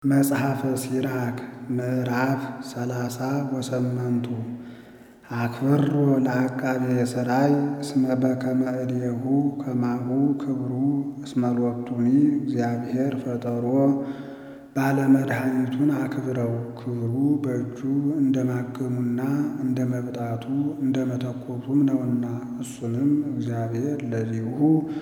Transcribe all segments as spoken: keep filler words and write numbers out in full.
መጽሐፈ ሲራክ ምዕራፍ ሰላሳ ወሰመንቱ አክብሮ ለአቃቤ ሥራይ እስመ በከመ እዴሁ ከማሁ ክብሩ እስመ ሎቱኒ እግዚአብሔር ፈጠሮ ባለመድኃኒቱን አክብረው ክብሩ በእጁ እንደ ማገሙና እንደ መብጣቱ እንደ መተኮሱም ነውና እሱንም እግዚአብሔር ለዚሁ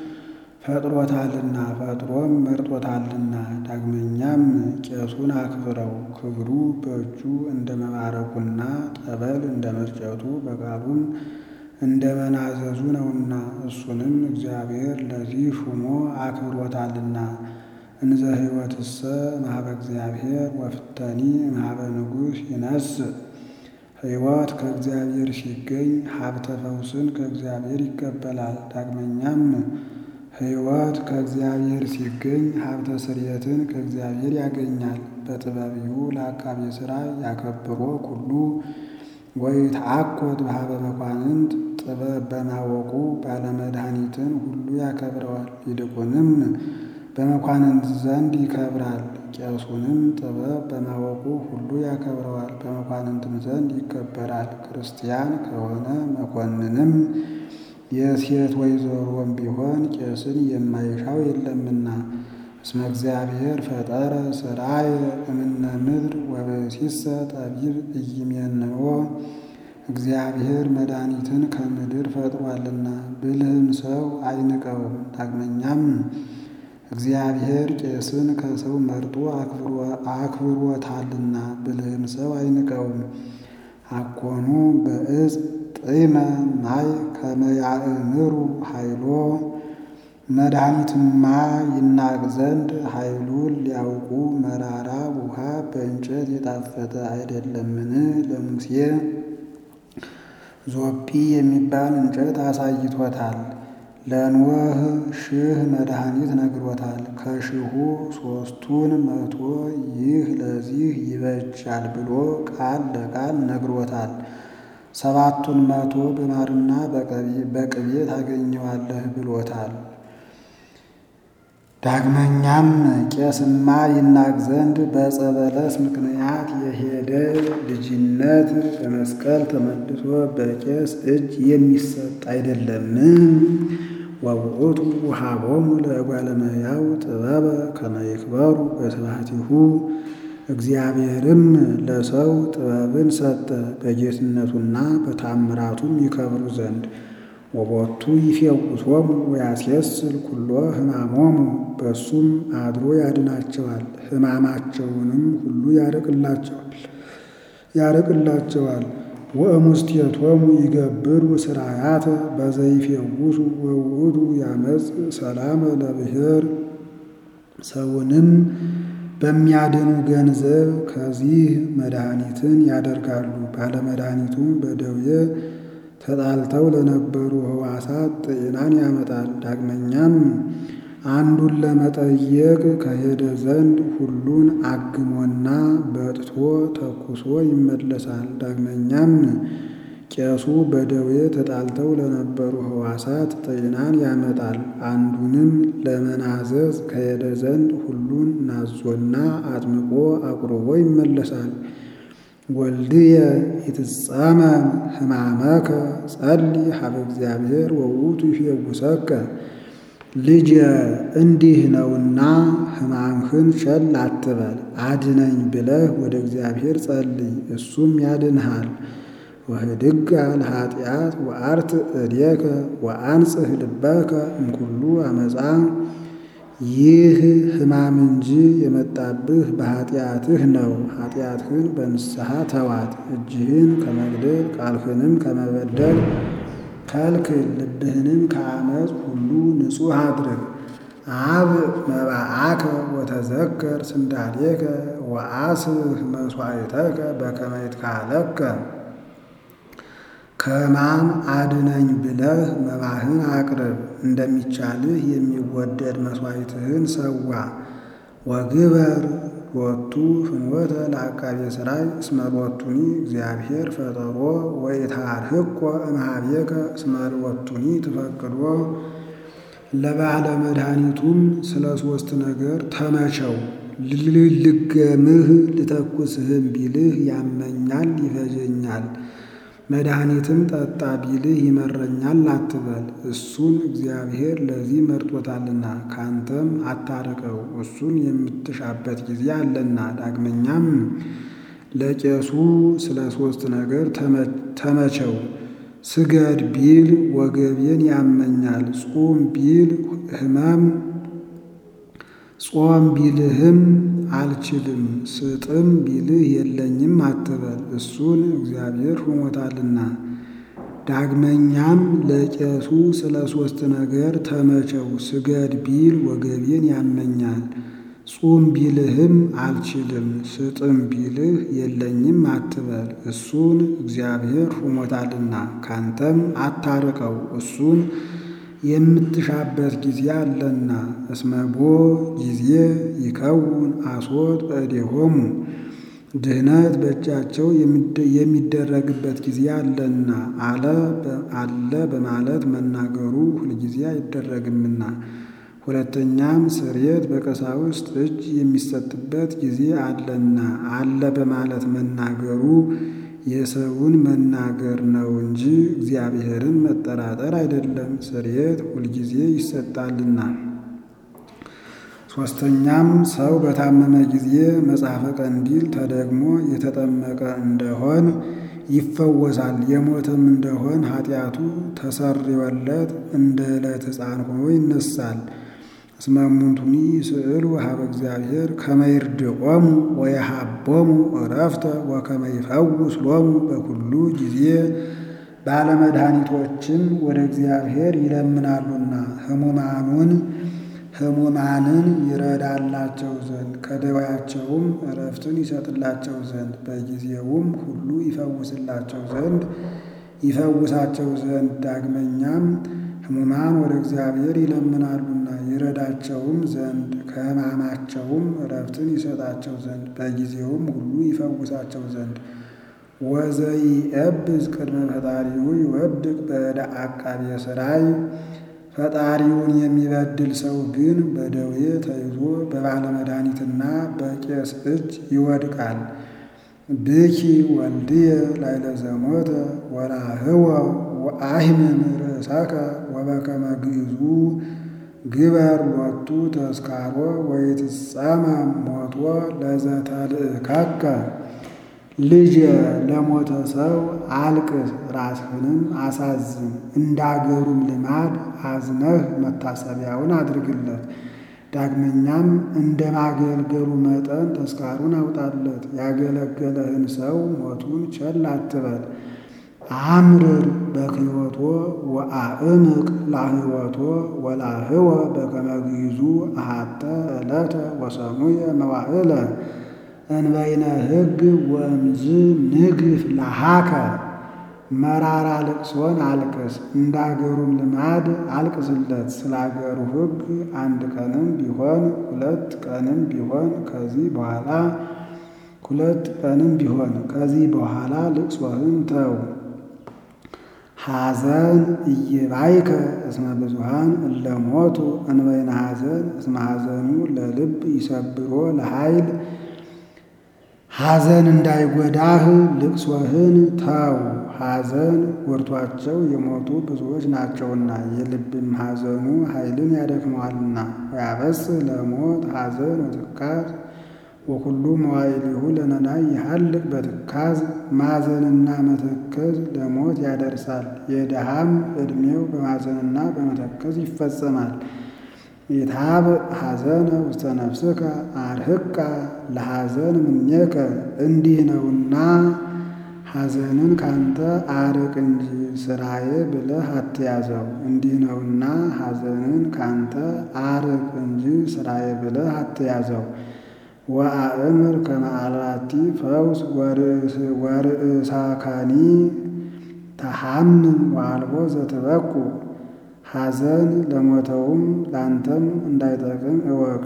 ፈጥሮታልና ፈጥሮም መርጦታልና። ዳግመኛም ቄሱን አክብረው ክብሩ በእጁ እንደ መባረኩና ጠበል እንደ መርጨቱ በቃሉም እንደ መናዘዙ ነውና እሱንም እግዚአብሔር ለዚህ ሹሞ አክብሮታልና። እንዘ ሕይወትሰ እምኀበ እግዚአብሔር ወፍተኒ እምኀበ ንጉሥ ይነስእ። ሕይወት ከእግዚአብሔር ሲገኝ ሀብተ ፈውስን ከእግዚአብሔር ይቀበላል። ዳግመኛም ሕይወት ከእግዚአብሔር ሲገኝ ሀብተ ስርየትን ከእግዚአብሔር ያገኛል። በጥበቢሁ ለአቃቤ ሥራይ ያከብሮ ኩሉ ወይትዐኰት በኀበ መኳንንት ጥበብ በማወቁ ባለመድኃኒትን ሁሉ ያከብረዋል። ይልቁንም በመኳንንት ዘንድ ይከብራል። ቄሱንም ጥበብ በማወቁ ሁሉ ያከብረዋል፣ በመኳንንትም ዘንድ ይከበራል። ክርስቲያን ከሆነ መኮንንም የሴት ወይዘሮም ቢሆን ቄስን የማይሻው የለምና። እስመ እግዚአብሔር ፈጠረ ሥራየ እምነ ምድር ወብእሲሰ ጠቢብ ኢይሜንዎ። እግዚአብሔር መድኃኒትን ከምድር ፈጥሯልና ብልህም ሰው አይንቀውም። ዳግመኛም እግዚአብሔር ቄስን ከሰው መርጦ አክብሮታልና ብልህም ሰው አይንቀውም። አኮኑ በዕፅ ጢመ ማይ ከመ ያእምሩ ኃይሎ። መድኃኒትማ ይናቅ ዘንድ ኃይሉን ሊያውቁ መራራ ውሃ በእንጨት የጣፈጠ አይደለምን? ለሙሴ ዞጲ የሚባል እንጨት አሳይቶታል። ለኖህ ሺህ መድኃኒት ነግሮታል። ከሺሁ ሦስቱን መቶ ይህ ለዚህ ይበጃል ብሎ ቃል ለቃል ነግሮታል። ሰባቱን መቶ በማርና በቅቤ ታገኘዋለህ ብሎታል። ዳግመኛም ቄስማ ይናቅ ዘንድ በዕፀ በለስ ምክንያት የሄደ ልጅነት በመስቀል ተመልሶ በቄስ እጅ የሚሰጥ አይደለም። ወውእቱ ወሀቦሙ ለእጓለ እመሕያው ጥበበ ከመ ይክበሩ በስብሐቲሁ። እግዚአብሔርም ለሰው ጥበብን ሰጠ በጌትነቱና በታምራቱም ይከብሩ ዘንድ። ወቦቱ ይፌውሶሙ ወያስየስል ኩሎ ሕማሞሙ። በሱም አድሮ ያድናቸዋል፣ ሕማማቸውንም ሁሉ ያርቅላቸዋል ያርቅላቸዋል። ወእሙስቴቶሙ ይገብሩ ሥራያተ በዘይፌውሱ ወውእቱ ያመጽእ ሰላመ ለብሔር። ሰውንም በሚያድኑ ገንዘብ ከዚህ መድኃኒትን ያደርጋሉ። ባለመድኃኒቱም በደዌ ተጣልተው ለነበሩ ሕዋሳት ጤናን ያመጣል። ዳግመኛም አንዱን ለመጠየቅ ከሄደ ዘንድ ሁሉን አግሞና በጥቶ ተኩሶ ይመለሳል። ዳግመኛም ቄሱ በደዌ ተጣልተው ለነበሩ ሕዋሳት ጤናን ያመጣል። አንዱንም ለመናዘዝ ከሄደ ዘንድ ሁሉን ናዞና አጥምቆ አቁርቦ ይመለሳል። ወልድየ ኢትጻመም ሕማመከ ጸልይ ሀበ እግዚአብሔር ወውእቱ ይፌውሰከ። ልጄ እንዲህ ነውና ሕማምህን ቸል አትበል፣ አድነኝ ብለህ ወደ እግዚአብሔር ጸልይ፣ እሱም ያድንሃል። ወህድጋ ለኃጢአት ወአርትዕ እዴከ ወአንጽሕ ልበከ እምኩሉ አመፃ። ይህ ሕማም እንጂ የመጣብህ በኃጢአትህ ነው። ኃጢአትህን በንስሐ ተዋት። እጅህን ከመግደል ቃልህንም ከመበደል ከልክል። ልብህንም ከአመፅ ሁሉ ንጹሕ አድርግ። አብ መባአከ ወተዘከር ስንዳዴከ ወአስብህ መሥዋዕተከ በከመ ይትካለከ። ከሕማም አድነኝ ብለህ መባህን አቅርብ፣ እንደሚቻልህ የሚወደድ መሥዋዕትህን ሰዋ። ወግበር ሎቱ ፍኖተ ለአቃቤ ሥራይ እስመ ሎቱኒ እግዚአብሔር ፈጠሮ ወኢትሃርህኮ እምኀቤከ እስመ ሎቱኒ ትፈቅዶ። ለባለ መድኃኒቱም ስለ ሦስት ነገር ተመቸው። ልገምህ ልተኩስህም ቢልህ ያመኛል ይፈጀኛል። መድኃኒትም ጠጣ ቢልህ ይመረኛል አትበል። እሱን እግዚአብሔር ለዚህ መርጦታልና ካንተም አታርቀው፣ እሱን የምትሻበት ጊዜ አለና። ዳግመኛም ለቄሱ ስለ ሦስት ነገር ተመቸው። ስገድ ቢል ወገቤን ያመኛል፣ ጹም ቢል ሕመም ጾም ቢልህም አልችልም፣ ስጥም ቢልህ የለኝም አትበል። እሱን እግዚአብሔር ሾሞታልና። ዳግመኛም ለቄሱ ስለ ሦስት ነገር ተመቸው። ስገድ ቢል ወገቤን ያመኛል፣ ጹም ቢልህም አልችልም፣ ስጥም ቢልህ የለኝም አትበል። እሱን እግዚአብሔር ሾሞታልና ካንተም አታርቀው፣ እሱን የምትሻበት ጊዜ አለና። እስመቦ ጊዜ ይከውን አስወጥ በእዴሆሙ ድህነት በእጃቸው የሚደረግበት ጊዜ አለና አለ አለ በማለት መናገሩ ሁልጊዜ አይደረግምና። ሁለተኛም ስርየት በቀሳውስት እጅ የሚሰጥበት ጊዜ አለና አለ በማለት መናገሩ የሰውን መናገር ነው እንጂ እግዚአብሔርን መጠራጠር አይደለም። ስርየት ሁልጊዜ ይሰጣልና። ሦስተኛም ሰው በታመመ ጊዜ መጽሐፈ ቀንዲል ተደግሞ የተጠመቀ እንደሆን ይፈወሳል። የሞተም እንደሆን ኃጢአቱ ተሰርዮለት እንደ ዕለት ሕፃን ሆኖ ይነሳል። እስመ እሙንቱኒ ስዕሉ ሀበ እግዚአብሔር ከመ ይርድቆሙ ወየሀቦሙ ዕረፍተ ወከመ ይፈውስ ሎሙ በኩሉ ጊዜ። ባለመድኃኒቶችም ወደ እግዚአብሔር ይለምናሉና ሕሙማኑን ሕሙማንን ይረዳላቸው ዘንድ ከደዌያቸውም ዕረፍትን ይሰጥላቸው ዘንድ በጊዜውም ሁሉ ይፈውስላቸው ዘንድ ይፈውሳቸው ዘንድ። ዳግመኛም ሕሙማን ወደ እግዚአብሔር ይለምናሉና ይረዳቸውም ዘንድ ከሕማማቸውም ዕረፍትን ይሰጣቸው ዘንድ በጊዜውም ሁሉ ይፈውሳቸው ዘንድ። ወዘይዔብዝ ቅድመ ፈጣሪሁ ይወድቅ በዕደ አቃቤ ሥራይ። ፈጣሪውን የሚበድል ሰው ግን በደዌ ተይዞ በባለመድኃኒትና በቄስ እጅ ይወድቃል። ብኪ ወልድየ ላዕለ ዘሞተ ወላህወ ወአሕምም ርእሰከ ወበከመ ግእዙ ግበር ሎቱ ተስካሮ ወይትጸመም ሞቶ ለዘተልእከከ። ልጄ ለሞተ ሰው አልቅስ፣ ራስህንም አሳዝን፣ እንዳገሩም ልማድ አዝነህ መታሰቢያውን አድርግለት። ዳግመኛም እንደ ማገልገሉ መጠን ተስካሩን አውጣለት። ያገለገለህን ሰው ሞቱን ቸል አትበል። አምርር በክህወቶ ወአእምቅ ላህወቶ ወላህወ በከመ ግእዙ አሐተ ዕለተ ወሰሙየ መዋዕለ እንበይነ ሕግ ወእምዝ ንግፍ ለሃከ። መራራ ልቅሶን አልቅስ፣ እንዳገሩም ልማድ አልቅስለት። ስለ አገሩ ሕግ አንድ ቀንም ቢሆን ሁለት ቀንም ቢሆን ከዚህ በኋላ ሁለት ቀንም ቢሆን ከዚህ በኋላ ልቅሶህን ተው። ሐዘን ኢይባይከ እስመ ብዙኃን እለ ሞቱ እንበይነ ሐዘን እስመ ሐዘኑ ለልብ ይሰብሮ ለኃይል። ሐዘን እንዳይጎዳህ ልቅሶህን ተው። ሐዘን ጎድቷቸው የሞቱ ብዙዎች ናቸውና የልብም ሐዘኑ ኃይልን ያደክመዋልና። ወያበጽሕ ለሞት ሐዘን ወትካዝ ወኩሉ መዋዕሊሁ ለነዳይ ይሃልቅ በትካዝ። ማዘንና መተከዝ ለሞት ያደርሳል። የድሃም ዕድሜው በማዘንና በመተከዝ ይፈጸማል። ኢትሃብ ሐዘነ ውስተ ነፍስከ አርህቃ ለሐዘን ምኔከ። እንዲህ ነውና ሐዘንን ካንተ አርቅ እንጂ ሥራዬ ብለህ አትያዘው። እንዲህ ነውና ሐዘንን ካንተ አርቅ እንጂ ሥራዬ ብለህ አትያዘው። ወአእምር ከመ አልባቲ ፈውስ ወርእሳካኒ ተሐምም ወአልቦ ዘትበቁ። ሐዘን ለሞተውም ላንተም እንዳይጠቅም እወቅ።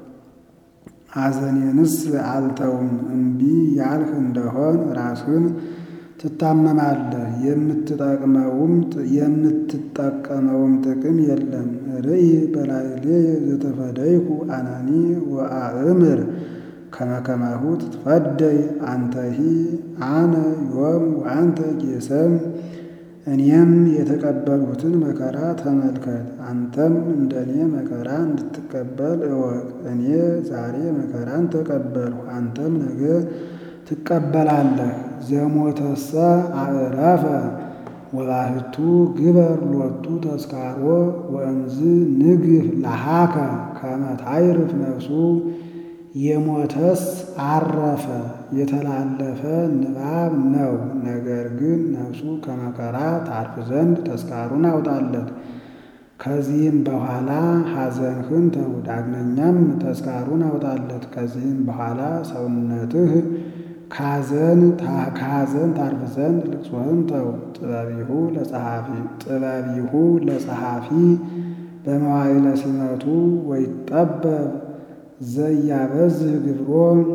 ሐዘኔንስ አልተውም እምቢ ያልህ እንደሆን ራስህን ትታመማለህ፣ የምትጠቅመውም የምትጠቀመውም ጥቅም የለም። ርእይ በላዕሌየ ዘተፈደይኩ አናኒ ወአእምር ከመ ከማሁ ትትፈደይ አንተሂ አነ ዮም ወአንተ ጌሰም። እኔም የተቀበልሁትን መከራ ተመልከት፣ አንተም እንደኔ መከራ እንድትቀበል እወቅ። እኔ ዛሬ መከራን ተቀበልሁ፣ አንተም ነገ ትቀበላለህ። ዘሞተሰ አዕረፈ ወባሕቱ ግበር ሎቱ ተስካሮ ወእምዝ ንግፍ ለሃከ ከመ ታዕርፍ ነፍሱ። የሞተስ አረፈ የተላለፈ ንባብ ነው። ነገር ግን ነፍሱ ከመከራ ታርፍ ዘንድ ተስካሩን አውጣለት። ከዚህም በኋላ ሐዘንህን ተው፣ ዳግመኛም ተስካሩን አውጣለት። ከዚህም በኋላ ሰውነትህ ካዘን ከሐዘን ታርፍ ዘንድ ልቅሶህን ተው። ጥበቢሁ ለጸሐፊ ጥበቢሁ ለጸሐፊ በመዋዕለ ሲመቱ ወይጠበብ ዘያበዝህ ግብሮ።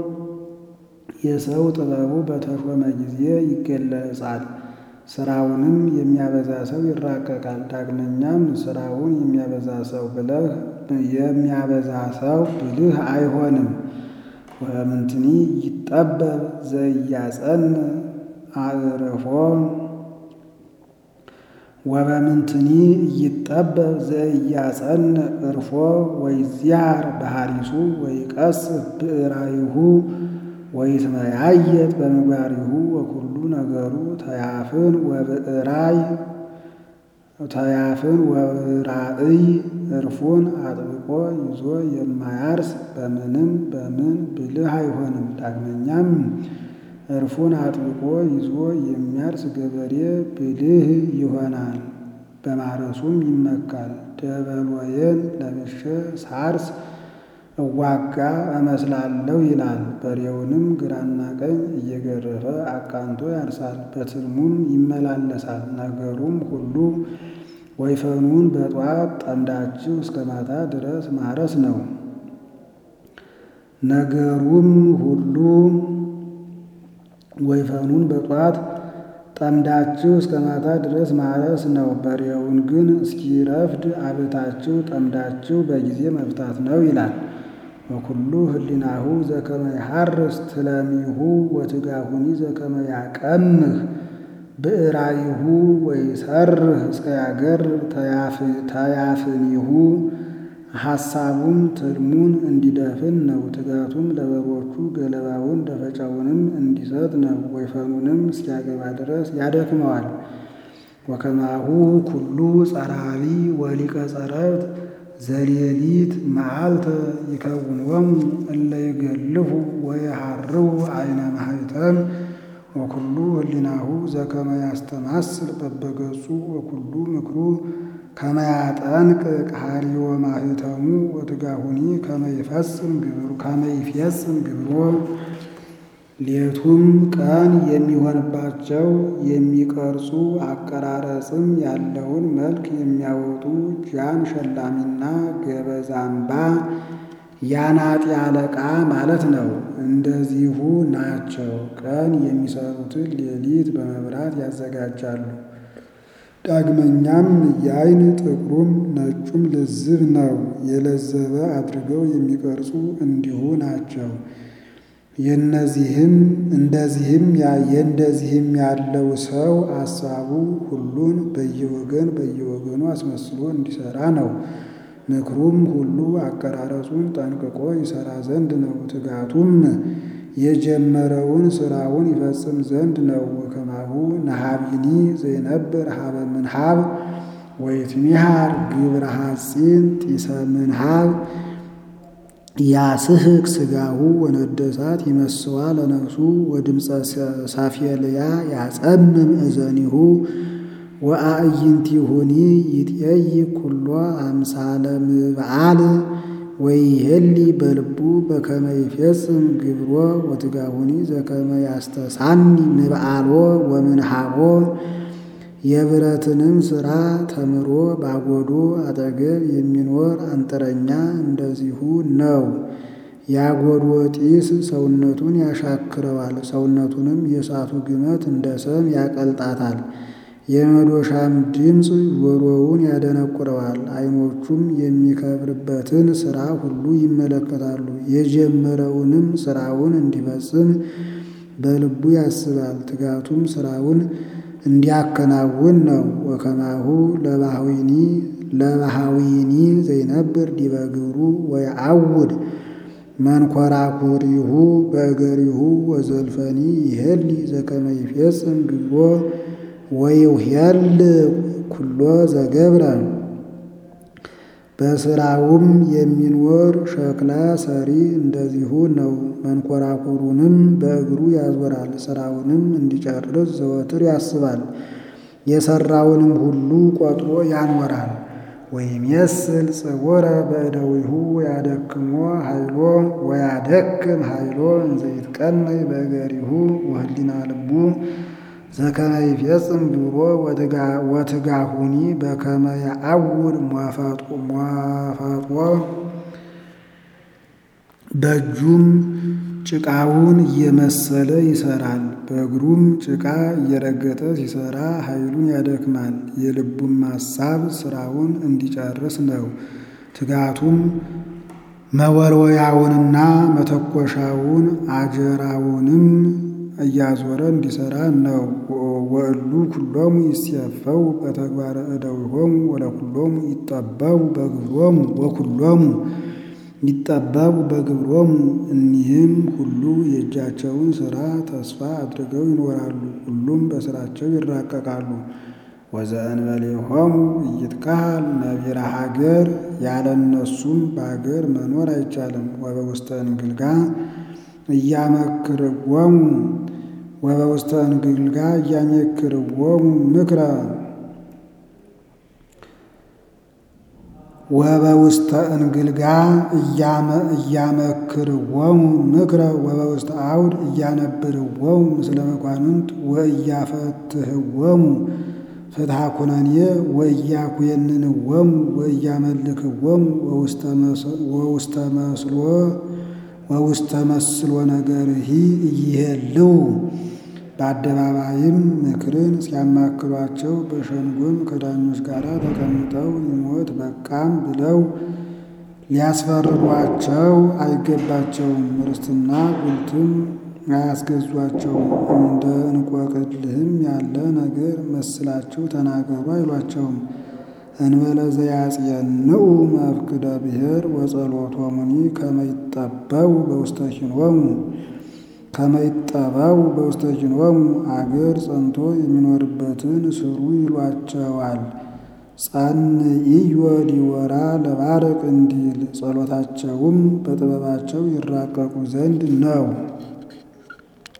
የሰው ጥበቡ በተሾመ ጊዜ ይገለጻል፣ ስራውንም የሚያበዛ ሰው ይራቀቃል። ዳግመኛም ስራውን የሚያበዛ ሰው ብለህ የሚያበዛ ሰው ብልህ አይሆንም። ወእምንትኒ ይጠበብ ዘያጸን አዕርፎ ወበምንትኒ ይጠበብ ዘያጸን ዕርፎ ወይዚያር በሐሪሱ ወይቀስፍ ብዕራይሁ ወይትመያየጥ በምግባሪሁ ወኩሉ ነገሩ ተያፍን ወብዕራይ ተያፍን ወብዕራእይ። ዕርፉን አጥብቆ ይዞ የማያርስ በምንም በምን ብልህ አይሆንም። ዳግመኛም ዕርፉን አጥብቆ ይዞ የሚያርስ ገበሬ ብልህ ይሆናል፣ በማረሱም ይመካል። ደበሎዬን ለብሼ ሳርስ እዋጋ እመስላለሁ ይላል። በሬውንም ግራና ቀኝ እየገረፈ አቃንቶ ያርሳል፣ በትልሙም ይመላለሳል። ነገሩም ሁሉ ወይፈኑን በጧት ጠምዳችሁ እስከ ማታ ድረስ ማረስ ነው። ነገሩም ሁሉ ወይፈኑን በጧት ጠምዳችሁ እስከ ማታ ድረስ ማረስ ነው። በሬውን ግን እስኪረፍድ አብታችሁ ጠምዳችሁ በጊዜ መፍታት ነው ይላል። ወኩሉ ህሊናሁ ዘከመ ይሐርስ ትለሚሁ ወትጋሁኒ ዘከመ ያቀምህ ብዕራይሁ ወይሰርህ እስከ ያገር ተያፍኒሁ። ሐሳቡም ትልሙን እንዲደፍን ነው። ትጋቱም ለበሮቹ ገለባውን ደፈጫውንም እንዲሰጥ ነው። ወይፈኑንም እስኪያገባ ድረስ ያደክመዋል። ወከማሁ ኩሉ ጸራቢ ወሊቀ ጸረብት ዘሌሊት መዓልተ ይከውንዎሙ እለ ይገልፉ ወይሃርው አይነ ማኅተም። ወኩሉ ህሊናሁ ዘከመ ያስተማስል በበገጹ ወኩሉ ምክሩ ከመ ያጠንቅቅ ኀልዮ ማኅተሙ ወትጋሁኒ ከመ ይፈጽም ግብሩ ከመ ይፈጽም ግብሮ። ሌቱም ቀን የሚሆንባቸው የሚቀርጹ አቀራረጽም ያለውን መልክ የሚያወጡ ጃን ሸላሚና ገበዛምባ ያናጢ አለቃ ማለት ነው። እንደዚሁ ናቸው። ቀን የሚሰሩትን ሌሊት በመብራት ያዘጋጃሉ። ዳግመኛም የዓይን ጥቁሩም ነጩም ልዝብ ነው። የለዘበ አድርገው የሚቀርጹ እንዲሁ ናቸው። የነዚህም እንደዚህም የእንደዚህም ያለው ሰው አሳቡ ሁሉን በየወገን በየወገኑ አስመስሎ እንዲሰራ ነው። ምክሩም ሁሉ አቀራረጹን ጠንቅቆ ይሰራ ዘንድ ነው። ትጋቱም የጀመረውን ስራውን ይፈጽም ዘንድ ነው። ወከማሁ ነሃቢኒ ዘይነብር ሀበ ምንሃብ ወይትሚሃር ግብረ ሐጺን ጢሰ ምንሃብ ያስሕቅ ሥጋሁ ወነደሳት ይመስዋ ለነፍሱ ወድምፀ ሳፌልያ ያጸምም እዘኒሁ ወአዕይንቲሁኒ ይትየይቅ ኩሎ አምሳለ ምብዓል ወይሄሊ በልቡ በከመ ይፌጽም ግብሮ ወትጋሁኒ ዘከመ ያስተሳኒ ምብዓሎ ወምንሃቦ። የብረትንም ሥራ ተምሮ ባጎዶ አጠገብ የሚኖር አንጥረኛ እንደዚሁ ነው። ያጎዶ ጢስ ሰውነቱን ያሻክረዋል፣ ሰውነቱንም የእሳቱ ግመት እንደ ሰም ያቀልጣታል። የመዶሻም ድምፅ ጆሮውን ያደነቁረዋል። ዓይኖቹም የሚከብርበትን ሥራ ሁሉ ይመለከታሉ። የጀመረውንም ሥራውን እንዲፈጽም በልቡ ያስባል። ትጋቱም ሥራውን እንዲያከናውን ነው። ወከማሁ ለባህዊኒ ለባህዊኒ ዘይነብር ዲበ ግብሩ ወየዐውድ መንኰራኵሪሁ በእገሪሁ ወዘልፈኒ ይሄሊ ዘከመ ይፌጽም ግብሮ ወይውሄል ኩሎ ዘገብረ። በሥራውም የሚኖር ሸክላ ሰሪ እንደዚሁ ነው። መንኰራኵሩንም በእግሩ ያዞራል። ሥራውንም እንዲጨርስ ዘወትር ያስባል። የሠራውንም ሁሉ ቆጥሮ ያኖራል። ወይሜስል ጽውረ በእደዊሁ ወያደክሞ ኃይሎ ወያደክም ኃይሎ እንዘ ይትቀነይ በእገሪሁ ወህሊና ልቡ ዘከመ ይፌጽም ግብሮ ወትጋሁኒ በከመ የዐውድ ሟፈጦ። በእጁም ጭቃውን እየመሰለ ይሠራል። በእግሩም ጭቃ እየረገጠ ሲሠራ ኃይሉን ያደክማል። የልቡም ሐሳብ ሥራውን እንዲጨርስ ነው። ትጋቱም መወርወያውንና መተኮሻውን አጀራውንም እያዞረ እንዲሠራ ነው። ወእሉ ኩሎሙ ይሴፈው በተግባረ እደዊሆሙ ወለኩሎሙ ይጠበቡ በግብሮሙ ወኩሎሙ ይጠበቡ በግብሮሙ። እኒህም ሁሉ የእጃቸውን ሥራ ተስፋ አድርገው ይኖራሉ። ሁሉም በሥራቸው ይራቀቃሉ። ወዘእንበሌሆሙ ኢይትከሀል ነቢረ ሀገር። ያለ እነሱም በአገር መኖር አይቻልም። ወበውስተ እንግልጋ እያመክርዎሙ ወበውስተ እንግልጋ እያመክርዎሙ ምክረ ወበውስተ እንግልጋ እያመክርዎሙ ምክረ ወበውስተ አውድ እያነብርዎሙ ምስለ መኳንንት ወእያፈትህዎሙ ፍትሐ ኩነኔ ወእያኩየንንዎሙ ወእያመልክዎሙ ወውስተ መስሎ ወውስተ መስሎ ነገርሂ እይሄልው። በአደባባይም ምክርን ሲያማክሯቸው በሸንጎም ከዳኞች ጋር ተቀምጠው ይሞት በቃም ብለው ሊያስፈርዷቸው አይገባቸውም። ርስትና ጉልትም አያስገዟቸውም። እንደ እንቆቅልህም ያለ ነገር መስላችሁ ተናገሩ አይሏቸውም። እንበለ ዘያጽየንዑ መፍቅደ ብሔር ወጸሎቶሙኒ ከመ ይጠበቡ በውስተ ኪንሆሙ ከመ ይጠበቡ በውስተ ኪንሆሙ። አገር ጸንቶ የሚኖርበትን ስሩ ይሏቸዋል። ጸንዕዮ ዲወራ ለባርቅ እንዲል ጸሎታቸውም በጥበባቸው ይራቀቁ ዘንድ ነው።